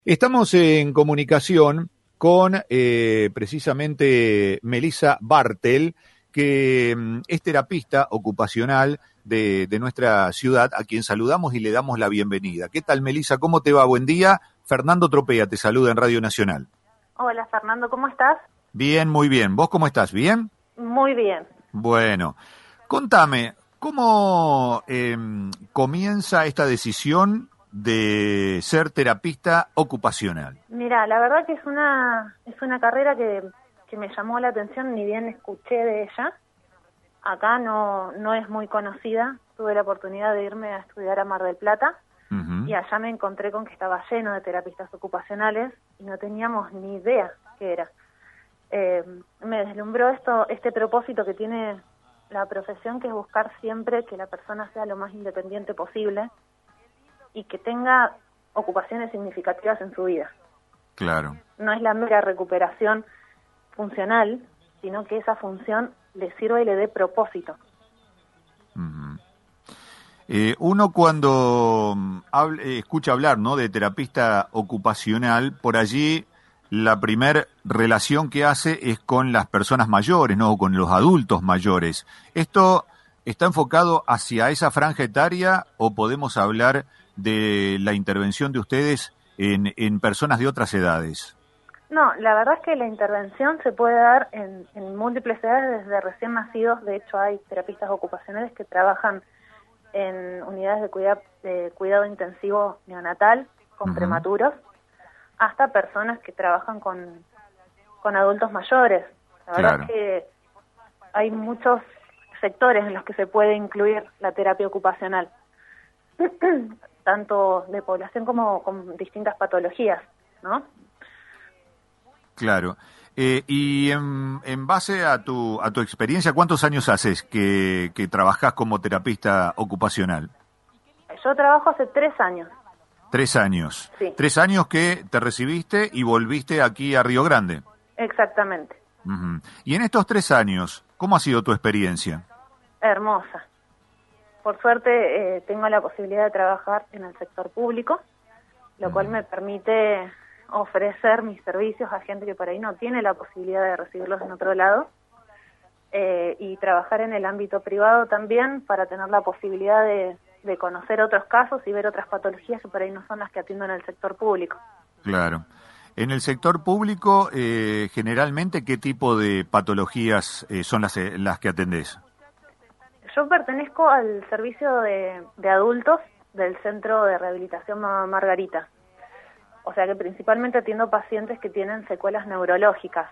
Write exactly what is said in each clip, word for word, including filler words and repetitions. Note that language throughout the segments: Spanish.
Estamos en comunicación con eh, precisamente Melissa Bartel, que mm, es terapista ocupacional de, de nuestra ciudad, a quien saludamos y le damos la bienvenida. ¿Qué tal, Melissa? ¿Cómo te va? Buen día. Fernando Tropea te saluda en Radio Nacional. Hola, Fernando, ¿cómo estás? Bien, muy bien. ¿Vos cómo estás? ¿Bien? Muy bien. Bueno, contame, ¿cómo eh, comienza esta decisión de ser terapista ocupacional? Mira, la verdad que es una es una carrera que, que me llamó la atención, ni bien escuché de ella. Acá no no es muy conocida. Tuve la oportunidad de irme a estudiar a Mar del Plata uh-huh. y allá me encontré con que estaba lleno de terapistas ocupacionales y no teníamos ni idea qué era. Eh, me deslumbró esto este propósito que tiene la profesión, que es buscar siempre que la persona sea lo más independiente posible y que tenga ocupaciones significativas en su vida. Claro. No es la mera recuperación funcional, sino que esa función le sirva y le dé propósito. Uh-huh. Eh, uno cuando hable, eh, escucha hablar, ¿no?, de terapista ocupacional, por allí la primer relación que hace es con las personas mayores, ¿no?, o con los adultos mayores. ¿Esto está enfocado hacia esa franja etaria o podemos hablar de la intervención de ustedes en, en personas de otras edades? No, la verdad es que la intervención se puede dar en, en múltiples edades, desde recién nacidos. De hecho, hay terapistas ocupacionales que trabajan en unidades de, cuida, de cuidado intensivo neonatal con uh-huh. prematuros, hasta personas que trabajan con, con adultos mayores. La verdad claro. es que hay muchos sectores en los que se puede incluir la terapia ocupacional, tanto de población como con distintas patologías, ¿no? Claro. Eh, y en, en base a tu a tu experiencia, ¿cuántos años haces que, que trabajás como terapista ocupacional? Yo trabajo hace tres años. Tres años. Sí. Tres años que te recibiste y volviste aquí a Río Grande. Exactamente. Uh-huh. Y en estos tres años, ¿cómo ha sido tu experiencia? Hermosa. Por suerte eh, tengo la posibilidad de trabajar en el sector público, lo uh-huh. cual me permite ofrecer mis servicios a gente que por ahí no tiene la posibilidad de recibirlos en otro lado, eh, y trabajar en el ámbito privado también para tener la posibilidad de, de conocer otros casos y ver otras patologías que por ahí no son las que atiendo en el sector público. Claro. En el sector público, eh, generalmente, ¿qué tipo de patologías eh, son las, eh, las que atendés? Yo pertenezco al servicio de, de adultos del Centro de Rehabilitación Margarita. O sea que principalmente atiendo pacientes que tienen secuelas neurológicas.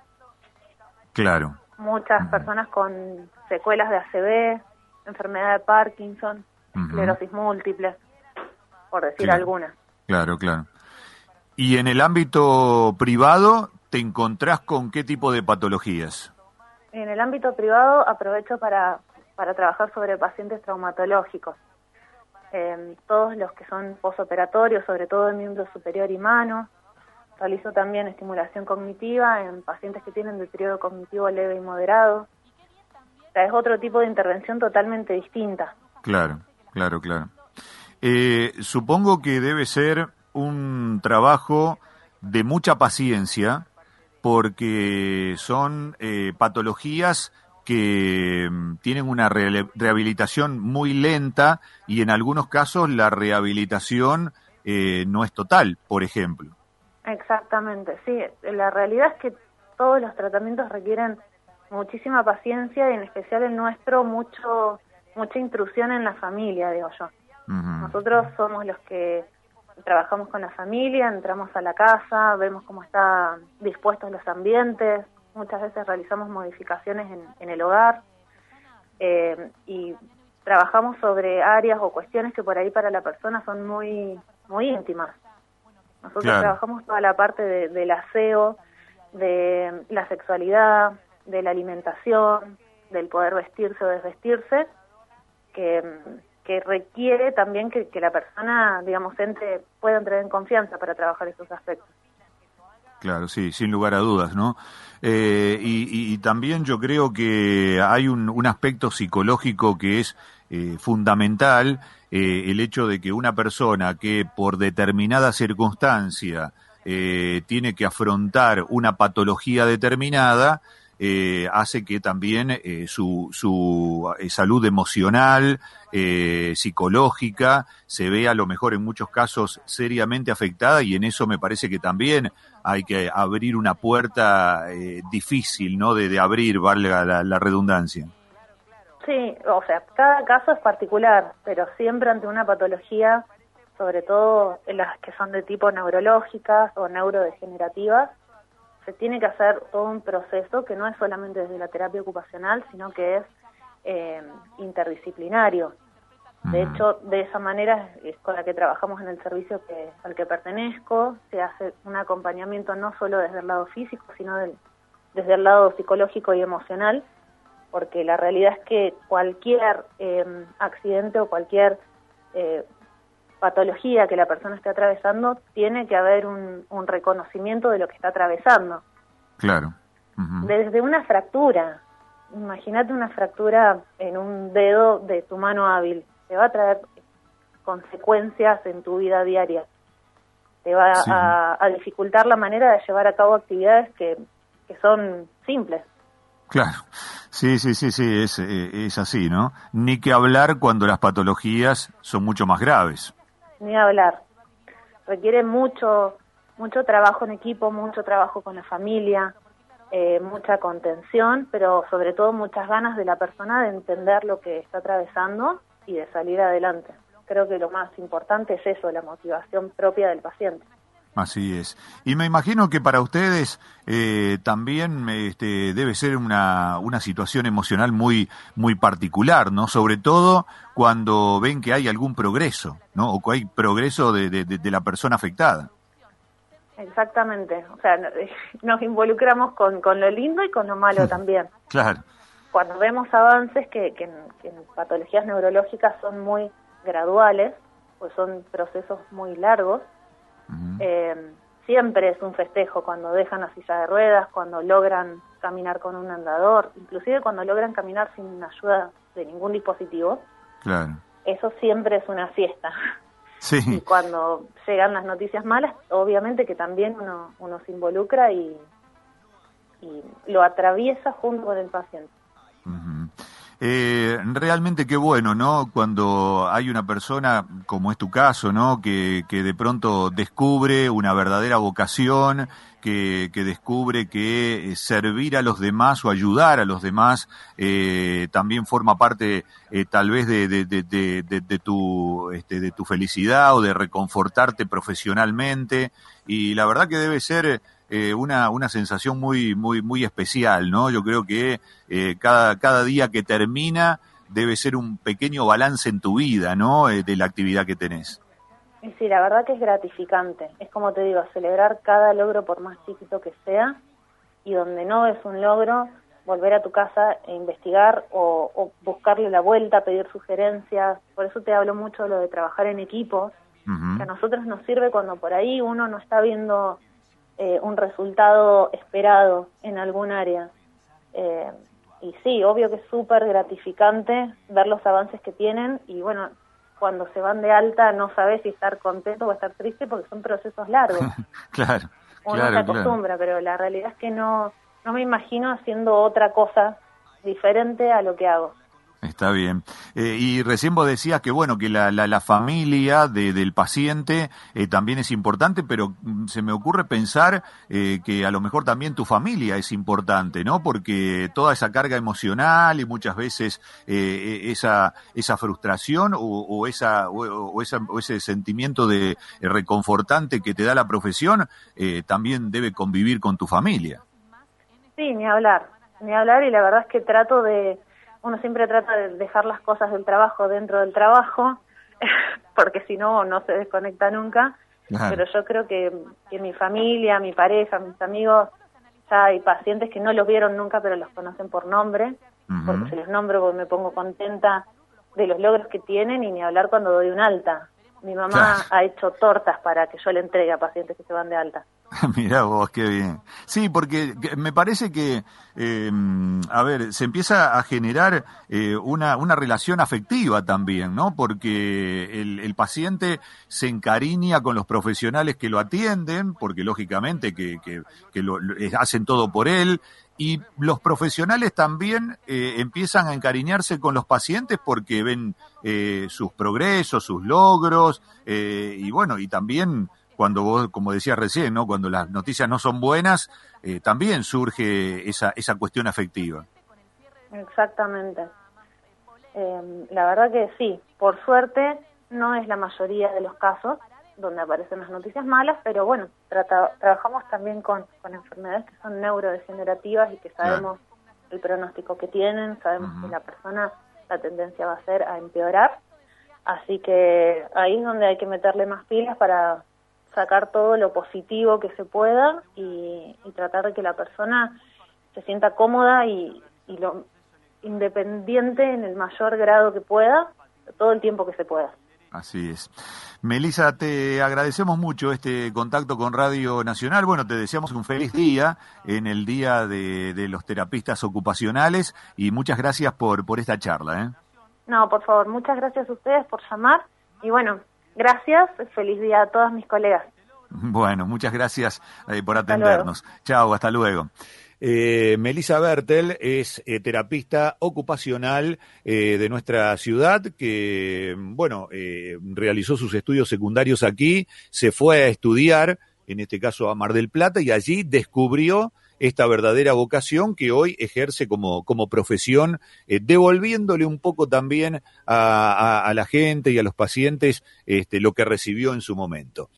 Claro. Muchas uh-huh. personas con secuelas de A C V, enfermedad de Parkinson, uh-huh. esclerosis múltiple, por decir claro. algunas. Claro, claro. ¿Y en el ámbito privado te encontrás con qué tipo de patologías? En el ámbito privado aprovecho para, para trabajar sobre pacientes traumatológicos. Eh, todos los que son posoperatorios, sobre todo el miembro superior y mano. Realizo también estimulación cognitiva en pacientes que tienen deterioro cognitivo leve y moderado. O sea, es otro tipo de intervención totalmente distinta. Claro, claro, claro. Eh, supongo que debe ser un trabajo de mucha paciencia, porque son eh, patologías que tienen una re- rehabilitación muy lenta y en algunos casos la rehabilitación eh, no es total, por ejemplo. Exactamente, sí. La realidad es que todos los tratamientos requieren muchísima paciencia y en especial el nuestro mucho mucha intrusión en la familia, digo yo. Uh-huh. Nosotros somos los que trabajamos con la familia, entramos a la casa, vemos cómo están dispuestos los ambientes. Muchas veces realizamos modificaciones en, en el hogar eh, y trabajamos sobre áreas o cuestiones que por ahí para la persona son muy muy íntimas. Nosotros claro. trabajamos toda la parte de, del aseo, de la sexualidad, de la alimentación, del poder vestirse o desvestirse, que, que requiere también que, que la persona, digamos, entre, pueda entrar en confianza para trabajar esos aspectos. Claro, sí, sin lugar a dudas, ¿no? Eh, y, y, y también yo creo que hay un, un aspecto psicológico que es eh, fundamental eh, el hecho de que una persona que por determinada circunstancia eh, tiene que afrontar una patología determinada, eh, hace que también eh, su, su eh, salud emocional, eh, psicológica, se vea a lo mejor en muchos casos seriamente afectada, y en eso me parece que también hay que abrir una puerta eh, difícil, ¿no? De, de abrir, valga la, la redundancia. Sí, o sea, cada caso es particular, pero siempre ante una patología, sobre todo en las que son de tipo neurológicas o neurodegenerativas, se tiene que hacer todo un proceso que no es solamente desde la terapia ocupacional, sino que es eh, interdisciplinario. De hecho, de esa manera es con la que trabajamos en el servicio que, al que pertenezco. Se hace un acompañamiento no solo desde el lado físico, sino del, desde el lado psicológico y emocional, porque la realidad es que cualquier eh, accidente o cualquier eh, patología que la persona esté atravesando, tiene que haber un, un reconocimiento de lo que está atravesando. Claro. Uh-huh. Desde una fractura, imagínate una fractura en un dedo de tu mano hábil, te va a traer consecuencias en tu vida diaria, te va sí. a, a dificultar la manera de llevar a cabo actividades que, que son simples. Claro, sí, sí, sí, sí, es, es así, ¿no? Ni que hablar cuando las patologías son mucho más graves. Ni hablar. Requiere mucho, mucho trabajo en equipo, mucho trabajo con la familia, eh, mucha contención, pero sobre todo muchas ganas de la persona de entender lo que está atravesando y de salir adelante. Creo que lo más importante es eso, la motivación propia del paciente. Así es. Y me imagino que para ustedes eh, también este, debe ser una, una situación emocional muy, muy particular, ¿no? Sobre todo cuando ven que hay algún progreso, ¿no? O que hay progreso de, de, de la persona afectada. Exactamente. O sea, nos involucramos con, con lo lindo y con lo malo también. Claro. Cuando vemos avances que, que, en, que en patologías neurológicas son muy graduales, pues son procesos muy largos, Uh-huh. Eh, siempre es un festejo cuando dejan la silla de ruedas, cuando logran caminar con un andador, inclusive cuando logran caminar sin ayuda de ningún dispositivo. Claro. Eso siempre es una fiesta. Sí. Y cuando llegan las noticias malas, obviamente que también uno, uno se involucra y, y lo atraviesa junto con el paciente. Uh-huh. Eh, realmente qué bueno, ¿no? Cuando hay una persona, como es tu caso, ¿no? Que, que de pronto descubre una verdadera vocación, que, que descubre que servir a los demás o ayudar a los demás eh, también forma parte eh, tal vez de, de, de, de, de, de tu este, de tu felicidad o de reconfortarte profesionalmente, y la verdad que debe ser Eh, una una sensación muy muy muy especial, ¿no? Yo creo que eh, cada cada día que termina debe ser un pequeño balance en tu vida, ¿no? Eh, de la actividad que tenés. Y sí, la verdad que es gratificante. Es como te digo, celebrar cada logro por más chiquito que sea, y donde no es un logro, volver a tu casa e investigar o, o buscarle la vuelta, pedir sugerencias. Por eso te hablo mucho de lo de trabajar en equipo, uh-huh. que a nosotros nos sirve cuando por ahí uno no está viendo Eh, un resultado esperado en algún área. Eh, y sí, obvio que es súper gratificante ver los avances que tienen, y bueno, cuando se van de alta no sabes si estar contento o estar triste porque son procesos largos. Claro. Uno claro, se acostumbra, claro. Pero la realidad es que no, no me imagino haciendo otra cosa diferente a lo que hago. Está bien. Eh, y recién vos decías que bueno, que la, la, la familia de, del paciente eh, también es importante, pero se me ocurre pensar eh, que a lo mejor también tu familia es importante, ¿no? Porque toda esa carga emocional y muchas veces eh, esa esa frustración o, o esa o, o, esa, o ese sentimiento de eh, reconfortante que te da la profesión eh, también debe convivir con tu familia. Sí, ni hablar, ni hablar, y la verdad es que trato de Uno siempre trata de dejar las cosas del trabajo dentro del trabajo, porque si no, no se desconecta nunca. Claro. Pero yo creo que, que mi familia, mi pareja, mis amigos, ya hay pacientes que no los vieron nunca, pero los conocen por nombre, uh-huh. porque se los nombro porque me pongo contenta de los logros que tienen, y ni hablar cuando doy un alta. Mi mamá claro. ha hecho tortas para que yo le entregue a pacientes que se van de alta. Mirá vos, qué bien. Sí, porque me parece que, eh, a ver, se empieza a generar eh, una, una relación afectiva también, ¿no? Porque el, el paciente se encariña con los profesionales que lo atienden, porque lógicamente que, que, que lo, lo- eh, hacen todo por él, y los profesionales también eh, empiezan a encariñarse con los pacientes porque ven eh, sus progresos, sus logros, eh, y bueno, y también cuando vos, como decías recién, ¿no? Cuando las noticias no son buenas, eh, también surge esa, esa cuestión afectiva. Exactamente. Eh, la verdad que sí, por suerte no es la mayoría de los casos donde aparecen las noticias malas, pero bueno, trata, trabajamos también con, con enfermedades que son neurodegenerativas y que sabemos el pronóstico que tienen, sabemos Ujú. que la persona, la tendencia va a ser a empeorar, así que ahí es donde hay que meterle más pilas para sacar todo lo positivo que se pueda y, y tratar de que la persona se sienta cómoda y, y lo independiente en el mayor grado que pueda, todo el tiempo que se pueda. Así es. Melissa, te agradecemos mucho este contacto con Radio Nacional. Bueno, te deseamos un feliz día en el Día de, de los Terapistas Ocupacionales y muchas gracias por, por esta charla, ¿eh? No, por favor, muchas gracias a ustedes por llamar y bueno, gracias, feliz día a todas mis colegas. Bueno, muchas gracias eh, por Hasta atendernos. Chao, hasta luego. Eh, Melissa Bertel es eh, terapista ocupacional eh, de nuestra ciudad que, bueno, eh, realizó sus estudios secundarios aquí, se fue a estudiar, en este caso a Mar del Plata, y allí descubrió esta verdadera vocación que hoy ejerce como, como profesión, eh, devolviéndole un poco también a, a, a la gente y a los pacientes este, lo que recibió en su momento.